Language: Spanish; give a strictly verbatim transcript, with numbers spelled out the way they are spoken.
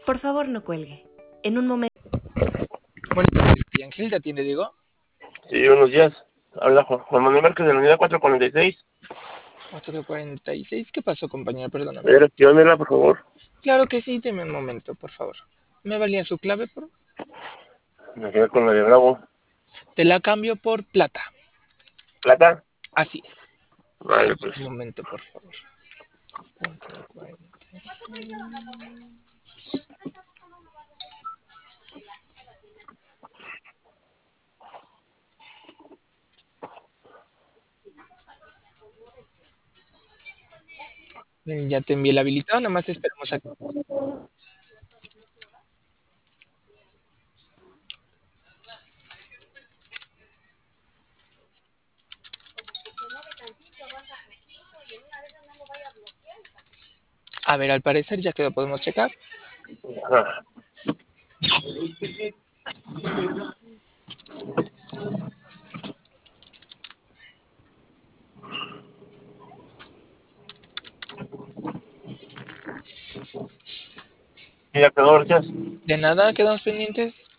Por favor, no cuelgue. En un momento. Buenas tardes, tía Ángel, ¿te atiende Diego? Sí, buenos días. Habla Juan, Juan Manuel Márquez de la unidad cuatro cuarenta y seis. cuatro cuarenta y seis, ¿qué pasó, compañero? A Perdóname. ver, acciónela, por favor. Claro que sí, deme un momento, por favor. ¿Me valía su clave, por? Me quedé con la de Bravo. Te la cambio por plata. ¿Plata? Así es. Vale, pues. Un momento, por favor. cuatro cuarenta y seis. Ya te envié el habilitado, nada más esperamos a... A ver, al parecer ya quedó, podemos checar. Ajá. Y ya quedó, gracias. De nada, quedamos pendientes.